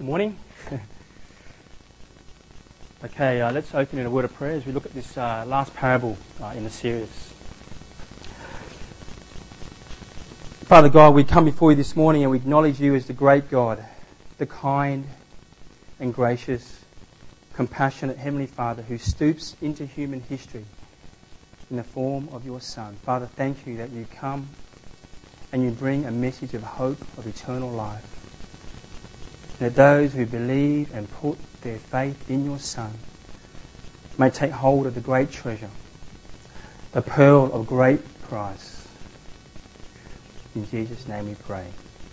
Good morning. Okay, let's open in a word of prayer as we look at this last parable in the series. Father God, we come before you this morning and we acknowledge you as the great God, the kind and gracious, compassionate Heavenly Father who stoops into human history in the form of your Son. Father, thank you that you come and you bring a message of hope, of eternal life. And that those who believe and put their faith in your Son may take hold of the great treasure, the pearl of great price. In Jesus' name we pray.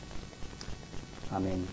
Amen.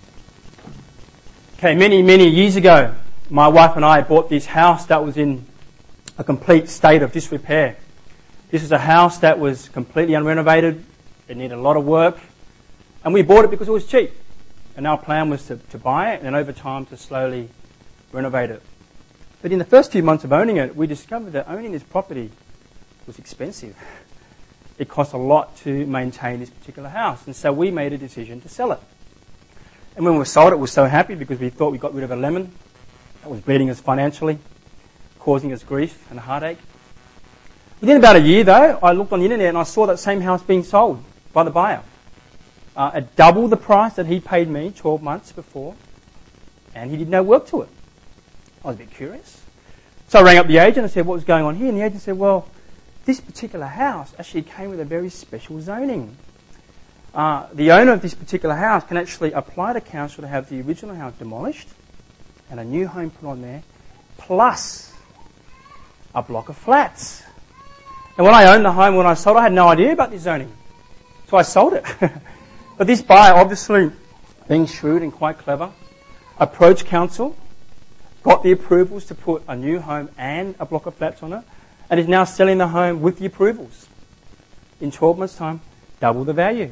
Okay, many years ago, my wife and I bought this house that was in a complete state of disrepair. This was a house that was completely unrenovated. It needed a lot of work. And we bought it because it was cheap. And our plan was to buy it and then over time to slowly renovate it. But in the first few months of owning it, we discovered that owning this property was expensive. It cost a lot to maintain this particular house. And so we made a decision to sell it. And when we sold it, we were so happy because we thought we got rid of a lemon that was bleeding us financially, causing us grief and heartache. Within about a year, though, I looked on the internet and I saw that same house being sold by the buyer. At double the price that he paid me 12 months before, and he did no work to it. I was a bit curious. So I rang up the agent and said, what was going on here? And the agent said, well, this particular house actually came with a very special zoning. The owner of this particular house can actually apply to council to have the original house demolished and a new home put on there, plus a block of flats. And when I owned the home, when I sold it, I had no idea about this zoning. So I sold it. But this buyer, obviously being shrewd and quite clever, approached council, got the approvals to put a new home and a block of flats on it, and is now selling the home with the approvals. In 12 months' time, double the value.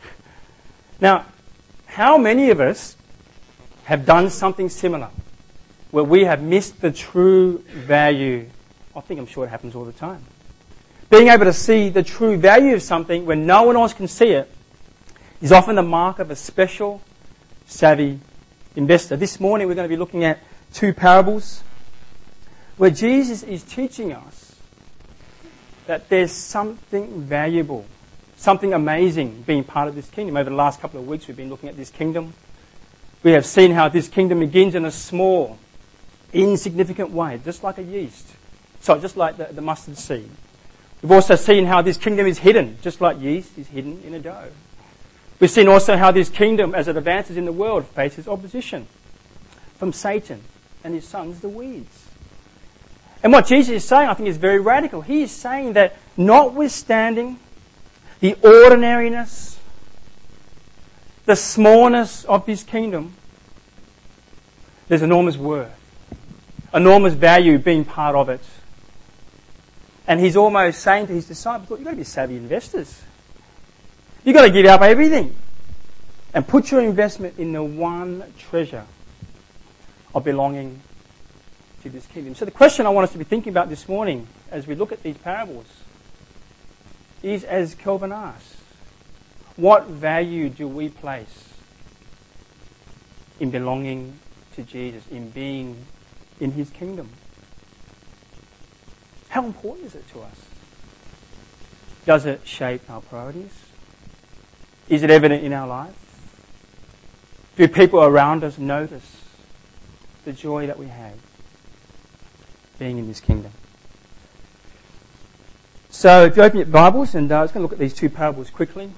Now, how many of us have done something similar, where we have missed the true value? I'm sure it happens all the time. Being able to see the true value of something when no one else can see it is often the mark of a special, savvy investor. This morning we're going to be looking at two parables where Jesus is teaching us that there's something valuable, something amazing being part of this kingdom. Over the last couple of weeks we've been looking at this kingdom. We have seen how this kingdom begins in a small, insignificant way, just like a yeast. Just like the mustard seed. We've also seen how this kingdom is hidden, just like yeast is hidden in a dough. We've seen also how this kingdom, as it advances in the world, faces opposition from Satan and his sons, the weeds. And what Jesus is saying, I think, is very radical. He is saying that notwithstanding the ordinariness, the smallness of this kingdom, there's enormous worth, enormous value being part of it. And he's almost saying to his disciples, look, you've got to be savvy investors. You've got to give up everything and put your investment in the one treasure of belonging to this kingdom. So the question I want us to be thinking about this morning as we look at these parables is, as Kelvin asked, what value do we place in belonging to Jesus, in being in his kingdom? How important is it to us? Does it shape our priorities? Is it evident in our life? Do people around us notice the joy that we have being in this kingdom? So if you open your Bibles, and I was going to look at these two parables quickly.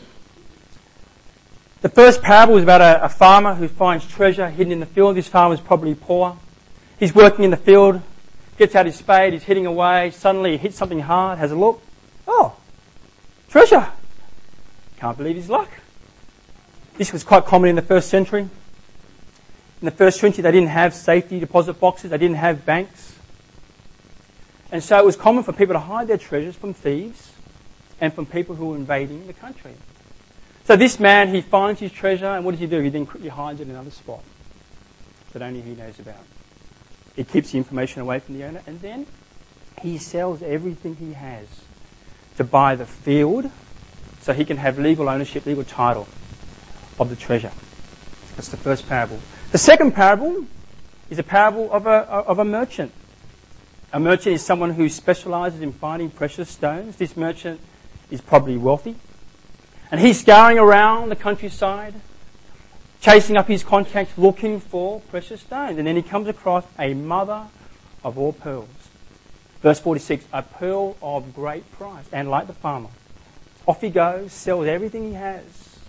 The first parable is about a farmer who finds treasure hidden in the field. This farmer is probably poor. He's working in the field, gets out his spade, he's hitting away. Suddenly he hits something hard, has a look. Oh, treasure. Can't believe his luck. This was quite common in the first century. In the first century, they didn't have safety deposit boxes. They didn't have banks. And so it was common for people to hide their treasures from thieves and from people who were invading the country. So this man, he finds his treasure, and what does he do? He then quickly hides it in another spot that only he knows about. He keeps the information away from the owner, and then he sells everything he has to buy the field so he can have legal ownership, legal title of the treasure. That's the first parable. The second parable is a parable of a merchant. A merchant is someone who specialises in finding precious stones. This merchant is probably wealthy. And he's scouring around the countryside, chasing up his contacts, looking for precious stones. And then he comes across a mother of all pearls. Verse 46, a pearl of great price. And like the farmer, off he goes, sells everything he has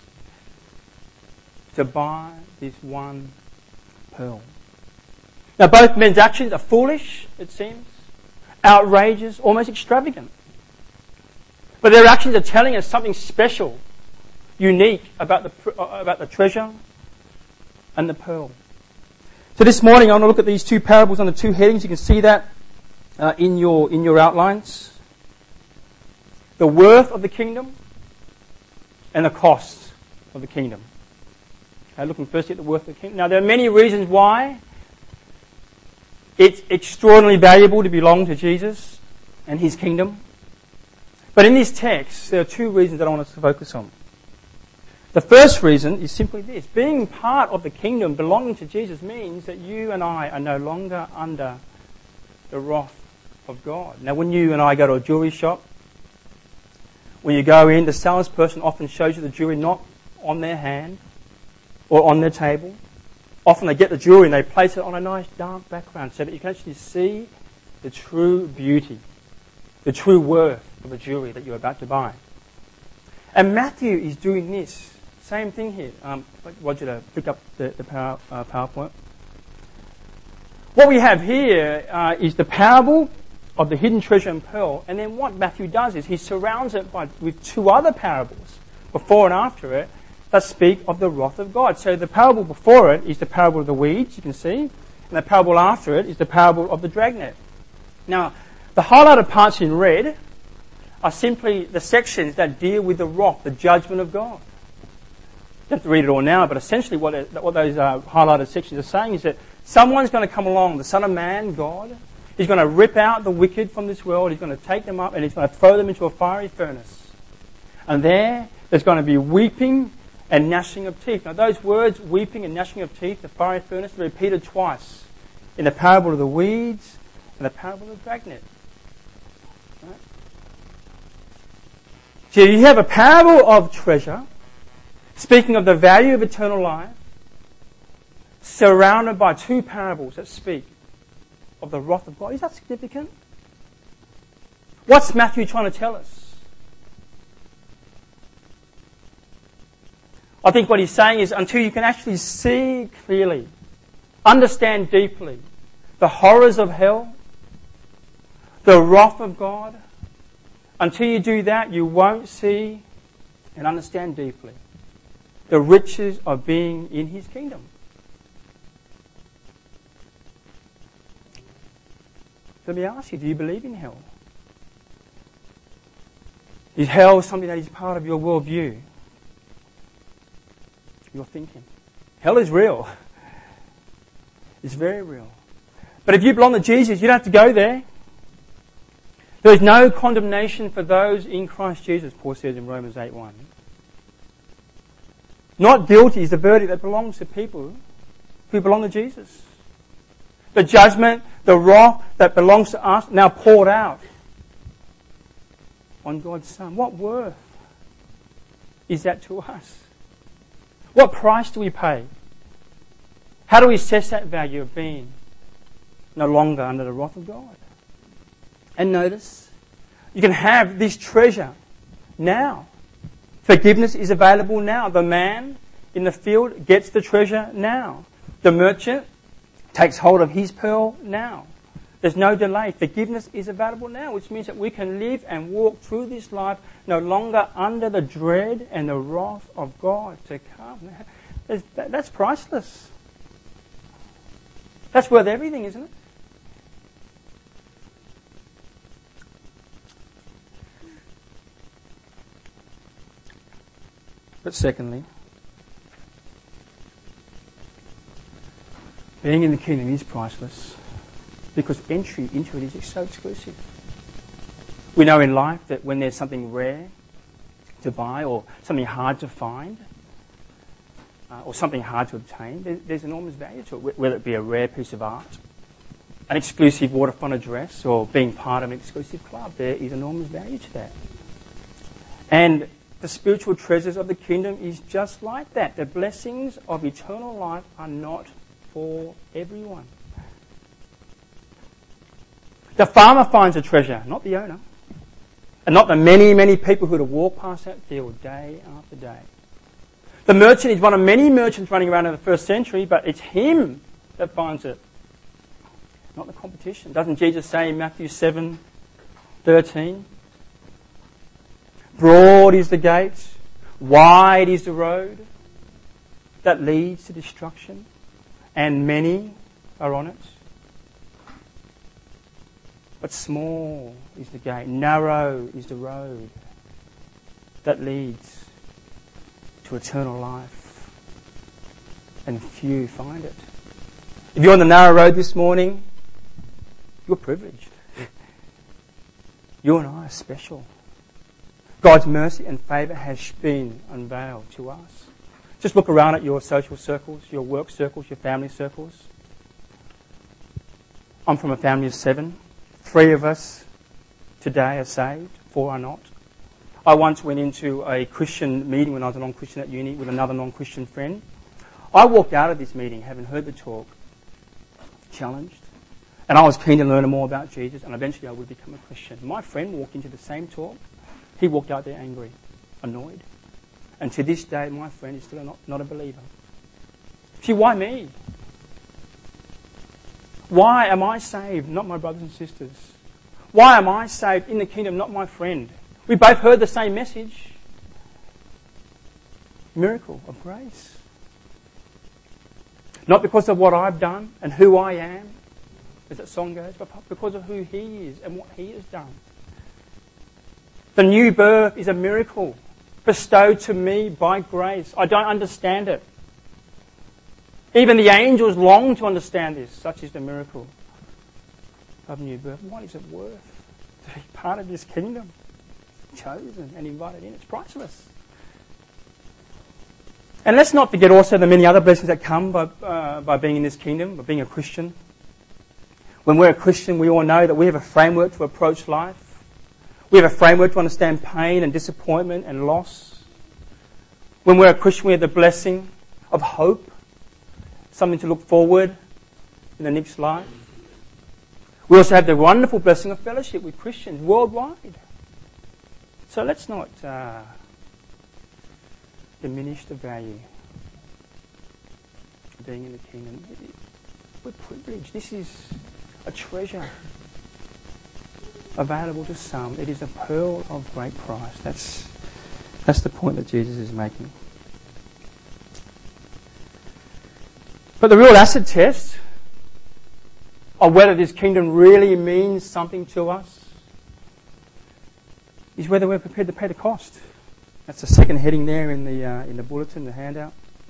to buy this one pearl. Now both men's actions are foolish, it seems, outrageous, almost extravagant. But their actions are telling us something special, unique about the treasure and the pearl. So this morning I want to look at these two parables under two headings. You can see that in your outlines. The worth of the kingdom and the cost of the kingdom. Okay, looking firstly at the worth of the kingdom. Now there are many reasons why it's extraordinarily valuable to belong to Jesus and his kingdom. But in this text, there are two reasons that I want us to focus on. The first reason is simply this. Being part of the kingdom, belonging to Jesus, means that you and I are no longer under the wrath of God. Now when you and I go to a jewelry shop, when you go in, the salesperson often shows you the jewelry not on their hand or on their table. Often they get the jewelry and they place it on a nice dark background so that you can actually see the true beauty, the true worth of the jewelry that you're about to buy. And Matthew is doing this. Same thing here. I want you to pick up the PowerPoint. What we have here is the parable of the hidden treasure and pearl. And then what Matthew does is he surrounds it with two other parables, before and after it, that speak of the wrath of God. So the parable before it is the parable of the weeds, you can see. And the parable after it is the parable of the dragnet. Now, the highlighted parts in red are simply the sections that deal with the wrath, the judgment of God. You don't have to read it all now, but essentially what those highlighted sections are saying is that someone's going to come along, the Son of Man, God. He's going to rip out the wicked from this world. He's going to take them up and he's going to throw them into a fiery furnace. And there's going to be weeping and gnashing of teeth. Now those words, weeping and gnashing of teeth, the fiery furnace, are repeated twice in the parable of the weeds and the parable of the dragnet. Right? So you have a parable of treasure, speaking of the value of eternal life, surrounded by two parables that speak of the wrath of God. Is that significant? What's Matthew trying to tell us? I think what he's saying is until you can actually see clearly, understand deeply the horrors of hell, the wrath of God, until you do that, you won't see and understand deeply the riches of being in his kingdom. Let me ask you, do you believe in hell? Is hell something that is part of your worldview? Your thinking? Hell is real. It's very real. But if you belong to Jesus, you don't have to go there. There is no condemnation for those in Christ Jesus, Paul says in Romans 8:1. Not guilty is the verdict that belongs to people who belong to Jesus. The judgment, the wrath that belongs to us now poured out on God's Son. What worth is that to us? What price do we pay? How do we assess that value of being no longer under the wrath of God? And notice, you can have this treasure now. Forgiveness is available now. The man in the field gets the treasure now. The merchant takes hold of his pearl now. There's no delay. Forgiveness is available now, which means that we can live and walk through this life no longer under the dread and the wrath of God to come. That's priceless. That's worth everything, isn't it? But secondly, being in the kingdom is priceless because entry into it is so exclusive. We know in life that when there's something rare to buy or something hard to find, or something hard to obtain, there's enormous value to it, whether it be a rare piece of art, an exclusive waterfront address, or being part of an exclusive club. There is enormous value to that. And the spiritual treasures of the kingdom is just like that. The blessings of eternal life are not for everyone. The farmer finds a treasure, not the owner. And not the many, many people who would walk past that field day after day. The merchant is one of many merchants running around in the first century, but it's him that finds it, not the competition. Doesn't Jesus say in Matthew 7:13? Broad is the gate, wide is the road that leads to destruction, and many are on it. But small is the gate, narrow is the road that leads to eternal life, and few find it. If you're on the narrow road this morning, you're privileged. You and I are special. God's mercy and favour has been unveiled to us. Just look around at your social circles, your work circles, your family circles. I'm from a family of 7. 3 of us today are saved, 4 are not. I once went into a Christian meeting when I was a non-Christian at uni with another non-Christian friend. I walked out of this meeting having heard the talk, challenged, and I was keen to learn more about Jesus, and eventually I would become a Christian. My friend walked into the same talk. He walked out there angry, annoyed. And to this day, my friend is still not a believer. See, why me? Why am I saved, not my brothers and sisters? Why am I saved in the kingdom, not my friend? We both heard the same message. Miracle of grace. Not because of what I've done and who I am, as that song goes, but because of who He is and what He has done. The new birth is a miracle bestowed to me by grace. I don't understand it. Even the angels long to understand this. Such is the miracle of new birth. What is it worth to be part of this kingdom? Chosen and invited in. It's priceless. And let's not forget also the many other blessings that come by being in this kingdom, by being a Christian. When we're a Christian, we all know that we have a framework to approach life. We have a framework to understand pain and disappointment and loss. When we're a Christian, we have the blessing of hope, something to look forward in the next life. We also have the wonderful blessing of fellowship with Christians worldwide. So let's not diminish the value of being in the kingdom. We're privileged. This is a treasure available to some. It is a pearl of great price. That's the point that Jesus is making. But the real acid test of whether this kingdom really means something to us is whether we're prepared to pay the cost. That's the second heading there in the bulletin, the handout.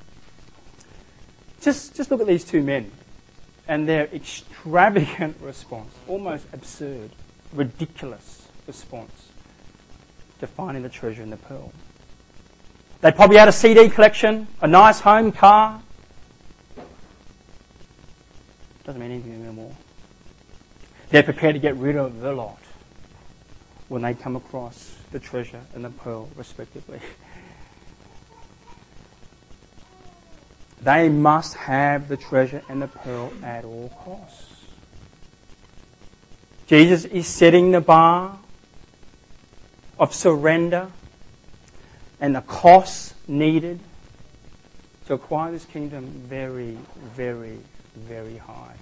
Just look at these 2 men and their extravagant response, almost absurd, ridiculous response to finding the treasure in the pearl. They probably had a CD collection, a nice home, car. Doesn't mean anything anymore. They're prepared to get rid of the lot when they come across the treasure and the pearl, respectively. They must have the treasure and the pearl at all costs. Jesus is setting the bar of surrender and the costs needed to acquire this kingdom very, very, very high.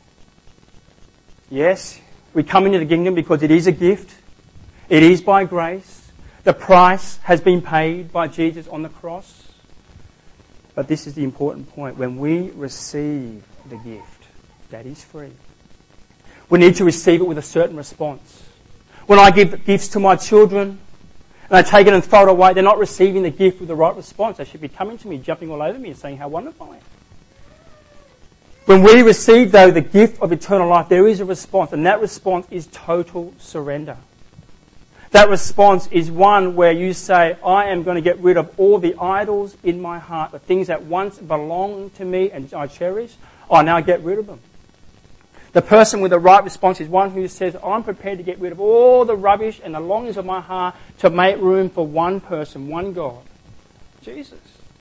Yes, we come into the kingdom because it is a gift. It is by grace. The price has been paid by Jesus on the cross. But this is the important point. When we receive the gift, that is free, we need to receive it with a certain response. When I give gifts to my children and I take it and throw it away, they're not receiving the gift with the right response. They should be coming to me, jumping all over me and saying how wonderful I am. When we receive, though, the gift of eternal life, there is a response, and that response is total surrender. That response is one where you say, I am going to get rid of all the idols in my heart, the things that once belonged to me and I cherish, I now get rid of them. The person with the right response is one who says, I'm prepared to get rid of all the rubbish and the longings of my heart to make room for one person, one God, Jesus.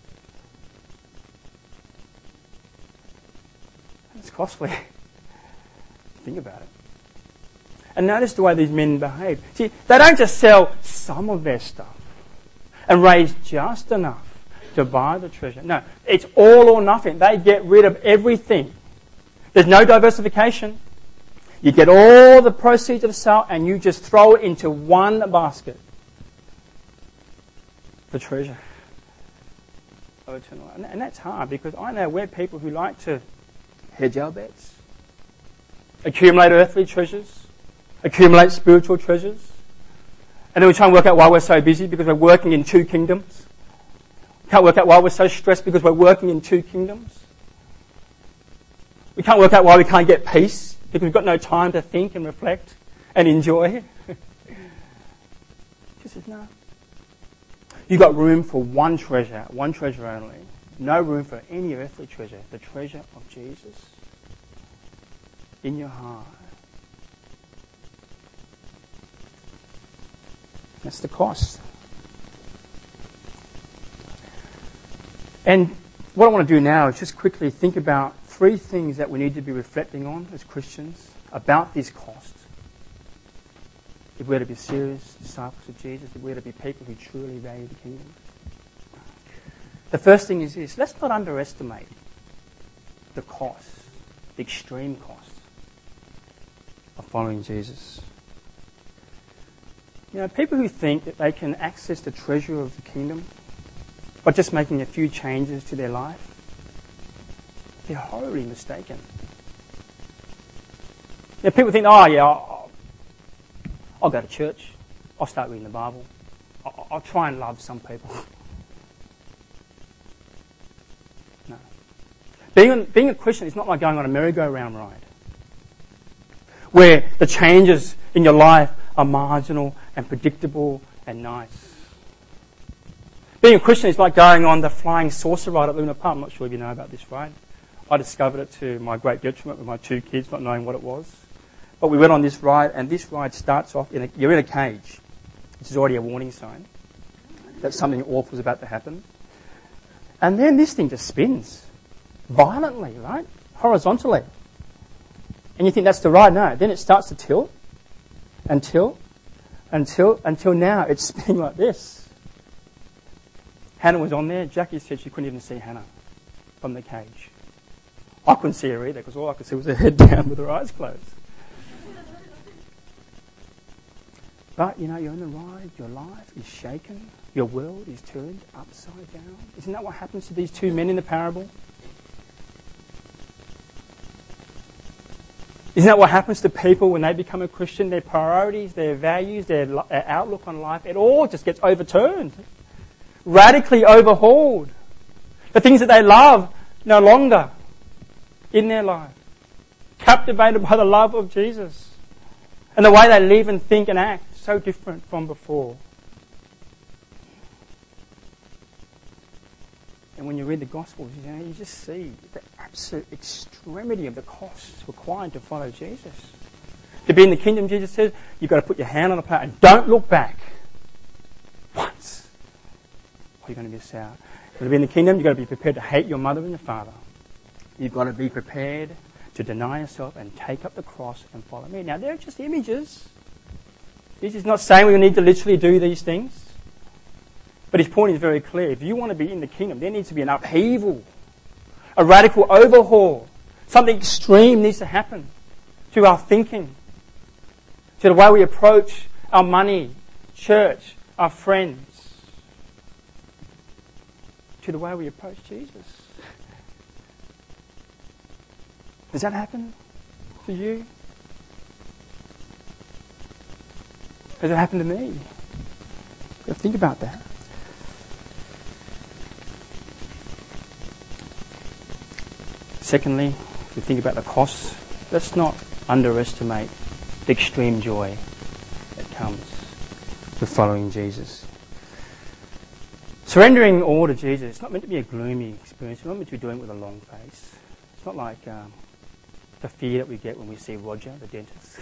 It's costly. Think about it. And notice the way these men behave. See, they don't just sell some of their stuff and raise just enough to buy the treasure. No, it's all or nothing. They get rid of everything. There's no diversification. You get all the proceeds of the sale and you just throw it into one basket. The treasure of eternal life. And that's hard because I know we're people who like to hedge our bets, accumulate earthly treasures, accumulate spiritual treasures. And then we try and work out why we're so busy because we're working in two kingdoms. Can't work out why we're so stressed because we're working in two kingdoms. We can't work out why we can't get peace because we've got no time to think and reflect and enjoy. He says, no. You've got room for one treasure only. No room for any earthly treasure. The treasure of Jesus in your heart. That's the cost. And what I want to do now is just quickly think about 3 things that we need to be reflecting on as Christians about this cost. If we're to be serious disciples of Jesus, if we're to be people who truly value the kingdom. The first thing is this: let's not underestimate the cost, the extreme cost of following Jesus. You know, people who think that they can access the treasure of the kingdom by just making a few changes to their life, they're horribly mistaken. You know, people think, oh yeah, I'll go to church, I'll start reading the Bible, I'll try and love some people. No. Being a Christian is not like going on a merry-go-round ride, where the changes in your life are marginal and predictable and nice. Being a Christian is like going on the flying saucer ride at Luna Park. I'm not sure if you know about this ride. I discovered it to my great detriment with my 2 kids not knowing what it was. But we went on this ride, and this ride starts off, you're in a cage, which is already a warning sign that something awful is about to happen. And then this thing just spins violently, right? Horizontally. And you think that's the ride. No, then it starts to tilt until now it's spinning like this. Hannah was on there. Jackie said she couldn't even see Hannah from the cage. I couldn't see her either because all I could see was her head down with her eyes closed. But, you know, you're on the ride, your life is shaken, your world is turned upside down. Isn't that what happens to these 2 men in the parable? Isn't that what happens to people when they become a Christian? Their priorities, their values, their outlook on life, it all just gets overturned. Radically overhauled. The things that they love no longer in their life. Captivated by the love of Jesus. And the way they live and think and act, so different from before. And when you read the Gospels, you know, you just see the absolute extremity of the costs required to follow Jesus. To be in the kingdom, Jesus says, you've got to put your hand on the plow and don't look back once. Or you're going to miss out. To be in the kingdom, you've got to be prepared to hate your mother and your father. You've got to be prepared to deny yourself and take up the cross and follow me. Now, they're just images. Jesus is not saying we need to literally do these things. But his point is very clear. If you want to be in the kingdom, there needs to be an upheaval, a radical overhaul. Something extreme needs to happen to our thinking, to the way we approach our money, church, our friends, to the way we approach Jesus. Does that happen to you? Has it happened to me? You've got to think about that. Secondly, if we think about the costs, let's not underestimate the extreme joy that comes with following Jesus. Surrendering all to Jesus, it's not meant to be a gloomy experience. It's not meant to be doing it with a long face. It's not like the fear that we get when we see Roger, the dentist.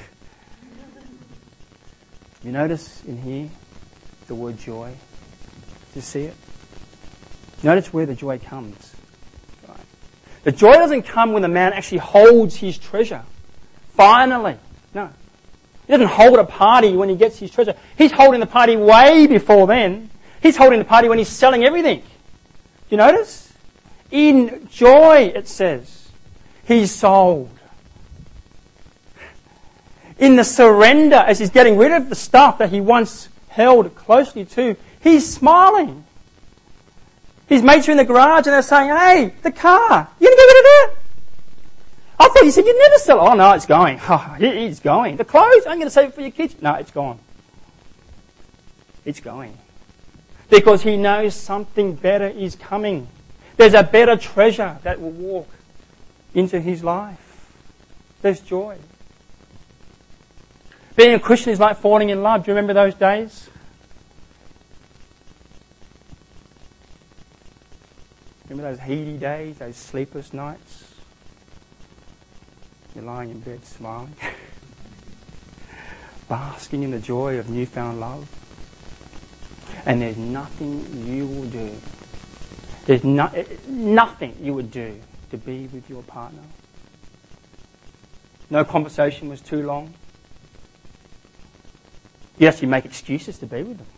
You notice in here the word joy? Do you see it? Notice where the joy comes. Right. The joy doesn't come when the man actually holds his treasure. Finally. No. He doesn't hold a party when he gets his treasure. He's holding the party way before then. He's holding the party when he's selling everything. Do you notice? In joy, it says, he's sold. In the surrender, as he's getting rid of the stuff that he once held closely to, he's smiling. His mates are in the garage and they're saying, hey, the car, you going to get rid of that? I thought you said you'd never sell it. Oh, no, it's going. Oh, it's going. The clothes, I'm going to save it for your kids. No, it's gone. It's going. Because he knows something better is coming. There's a better treasure that will walk into his life. There's joy. Being a Christian is like falling in love. Do you remember those days? Remember those heady days, those sleepless nights? You're lying in bed smiling, basking in the joy of newfound love. And there's nothing you will do. There's nothing you would do to be with your partner. No conversation was too long. You actually make excuses to be with them.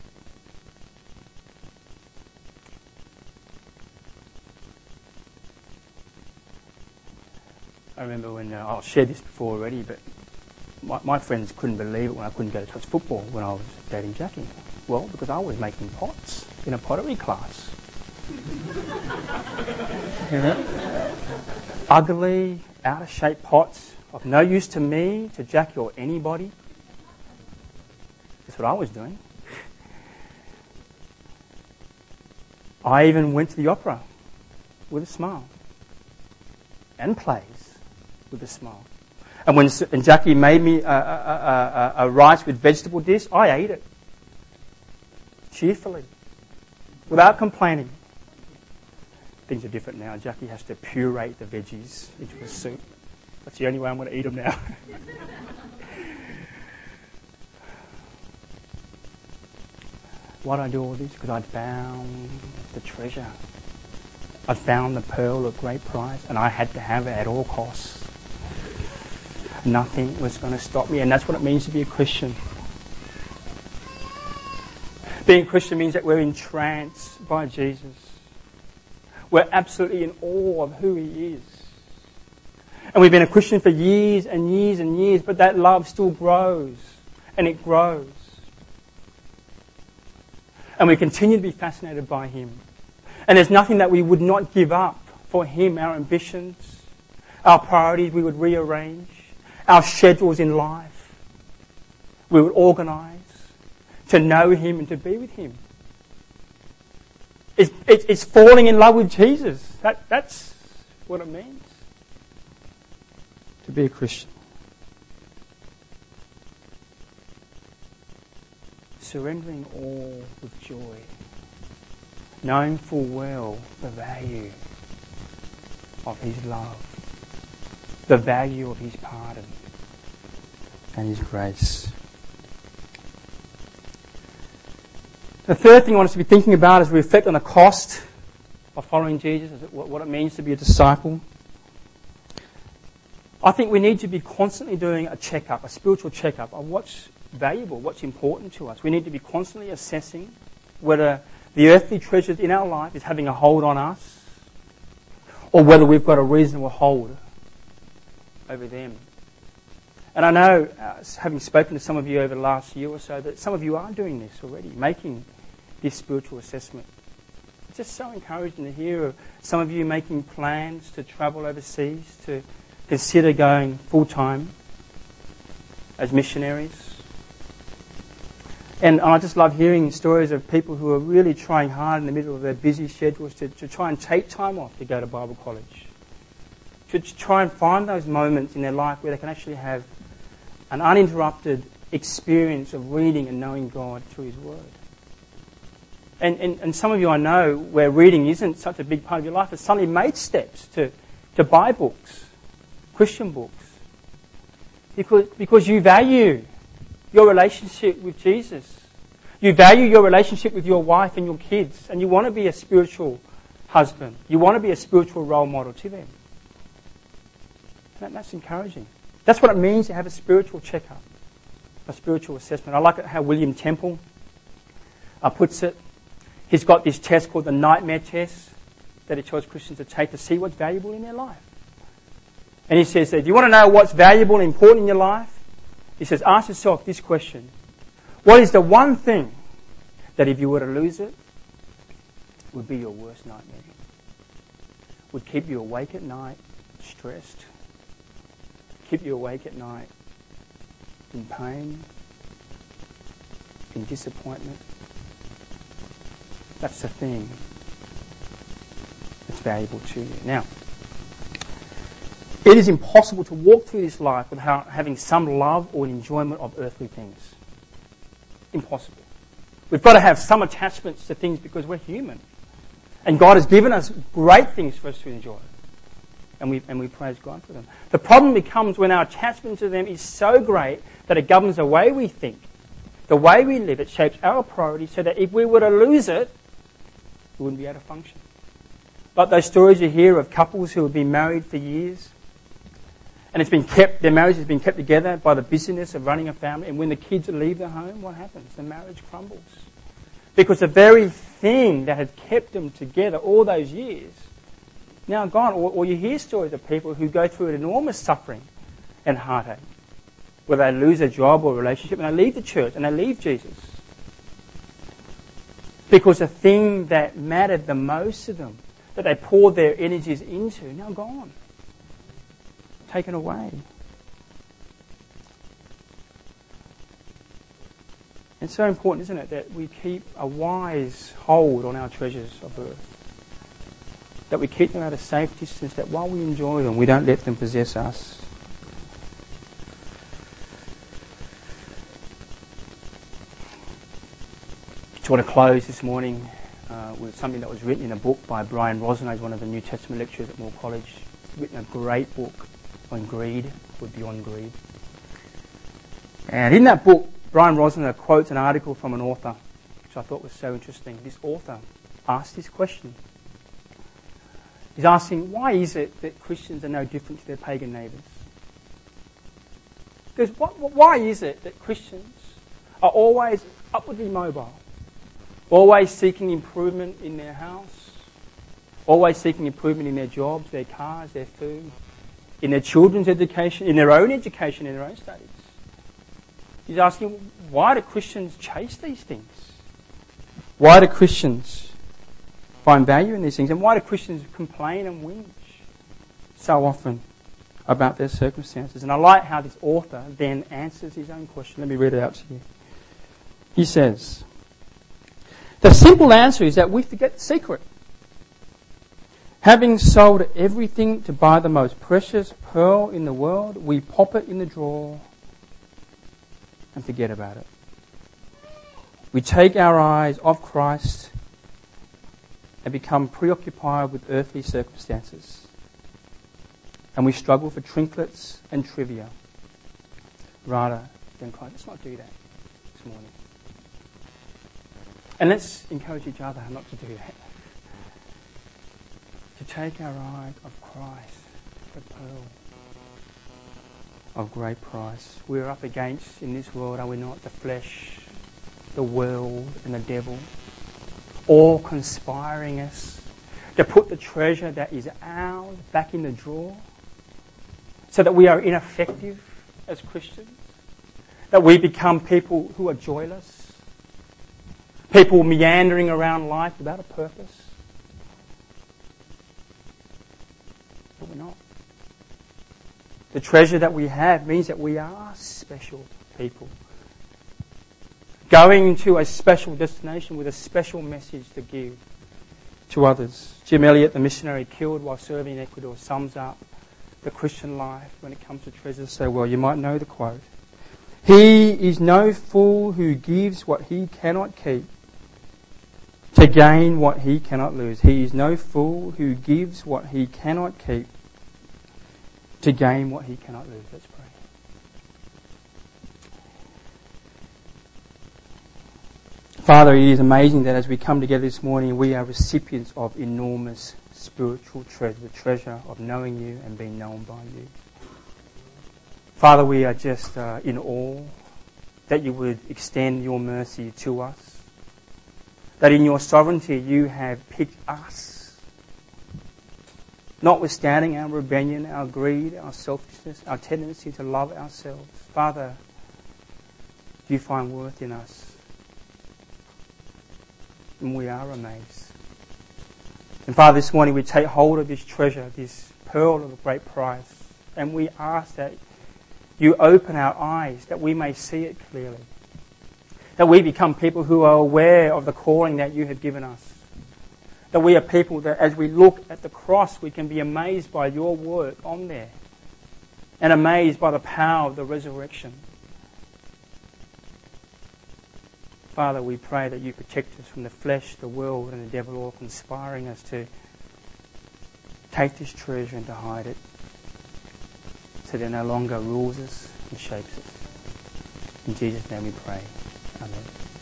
I remember when, I'll share this before already, but my friends couldn't believe it when I couldn't go to touch football when I was dating Jackie. Well, because I was making pots in a pottery class. You know? Ugly, out-of-shape pots of no use to me, to Jackie or anybody. That's what I was doing. I even went to the opera with a smile. And plays with a smile. And when Jackie made me a rice with vegetable dish, I ate it. Cheerfully. Without complaining. Things are different now. Jackie has to puree the veggies into a soup. That's the only way I'm going to eat them now. Why do I do all this? Because I'd found the treasure. I'd found the pearl of great price, and I had to have it at all costs. Nothing was going to stop me, and that's what it means to be a Christian. Being a Christian means that we're entranced by Jesus. We're absolutely in awe of who he is. And we've been a Christian for years and years and years, but that love still grows, and it grows. And we continue to be fascinated by him. And there's nothing that we would not give up for him, our ambitions, our priorities we would rearrange, our schedules in life we would organise to know him and to be with him. It's falling in love with Jesus. That's what it means to be a Christian. Surrendering all with joy, knowing full well the value of his love, the value of his pardon and his grace. The third thing I want us to be thinking about as we reflect on the cost of following Jesus, is what it means to be a disciple. I think we need to be constantly doing a checkup, a spiritual checkup of what's valuable, what's important to us. We need to be constantly assessing whether the earthly treasures in our life is having a hold on us, or whether we've got a reasonable hold over them. And I know, having spoken to some of you over the last year or so, that some of you are doing this already, making this spiritual assessment. It's just so encouraging to hear of some of you making plans to travel overseas, to consider going full-time as missionaries. And I just love hearing stories of people who are really trying hard in the middle of their busy schedules to try and take time off to go to Bible college. To try and find those moments in their life where they can actually have an uninterrupted, experience of reading and knowing God through His Word. And some of you I know where reading isn't such a big part of your life have suddenly made steps to buy books, Christian books, because you value your relationship with Jesus. You value your relationship with your wife and your kids, and you want to be a spiritual husband. You want to be a spiritual role model to them. That's encouraging. That's what it means to have a spiritual checkup, a spiritual assessment. I like it how William Temple puts it. He's got this test called the nightmare test that he tells Christians to take to see what's valuable in their life. And he says that, do you want to know what's valuable and important in your life? He says, ask yourself this question. What is the one thing that if you were to lose it, would be your worst nightmare? Would keep you awake at night, stressed. Keep you awake at night in pain, in disappointment. That's the thing that's valuable to you. Now, it is impossible to walk through this life without having some love or enjoyment of earthly things. Impossible. We've got to have some attachments to things because we're human. And God has given us great things for us to enjoy. And we praise God for them. The problem becomes when our attachment to them is so great that it governs the way we think, the way we live. It shapes our priorities so that if we were to lose it, we wouldn't be able to function. Like those stories you hear of couples who have been married for years, and their marriage has been kept together by the busyness of running a family, and when the kids leave the home, what happens? The marriage crumbles. Because the very thing that had kept them together all those years, now gone. Or you hear stories of people who go through an enormous suffering and heartache, where they lose a job or relationship, and they leave the church, and they leave Jesus. Because the thing that mattered the most to them, that they poured their energies into, now gone. Taken away. It's so important, isn't it, that we keep a wise hold on our treasures of earth. That we keep them at a safe distance, that while we enjoy them, we don't let them possess us. I want to close this morning with something that was written in a book by Brian Rosner. He's one of the New Testament lecturers at Moore College. He's written a great book on greed, called Beyond Greed. And in that book, Brian Rosner quotes an article from an author, which I thought was so interesting. This author asked this question. He's asking, why is it that Christians are no different to their pagan neighbours? Because why is it that Christians are always upwardly mobile, always seeking improvement in their house, always seeking improvement in their jobs, their cars, their food, in their children's education, in their own education, in their own studies? He's asking, why do Christians chase these things? Why do Christians find value in these things? And why do Christians complain and whinge so often about their circumstances? And I like how this author then answers his own question. Let me read it out to you. He says, the simple answer is that we forget the secret. Having sold everything to buy the most precious pearl in the world, we pop it in the drawer and forget about it. We take our eyes off Christ and become preoccupied with earthly circumstances. And we struggle for trinkets and trivia rather than Christ. Let's not do that this morning. And let's encourage each other not to do that. To take our eyes off Christ, the pearl of great price. We're up against, in this world, are we not, the flesh, the world and the devil, all conspiring us to put the treasure that is ours back in the drawer so that we are ineffective as Christians, that we become people who are joyless, people meandering around life without a purpose. But we're not. The treasure that we have means that we are special people, going to a special destination with a special message to give to others. Jim Elliot, the missionary killed while serving in Ecuador, sums up the Christian life when it comes to treasures so well. You might know the quote. He is no fool who gives what he cannot keep to gain what he cannot lose. He is no fool who gives what he cannot keep to gain what he cannot lose. Let's pray. Father, it is amazing that as we come together this morning, we are recipients of enormous spiritual treasure, the treasure of knowing you and being known by you. Father, we are just in awe that you would extend your mercy to us, that in your sovereignty you have picked us, notwithstanding our rebellion, our greed, our selfishness, our tendency to love ourselves. Father, you find worth in us. And we are amazed. And Father, this morning we take hold of this treasure, this pearl of great price, and we ask that you open our eyes that we may see it clearly. That we become people who are aware of the calling that you have given us. That we are people that as we look at the cross, we can be amazed by your work on there. And amazed by the power of the resurrection. Father, we pray that you protect us from the flesh, the world, and the devil all conspiring us to take this treasure and to hide it so that it no longer rules us and shapes us. In Jesus' name we pray. Amen.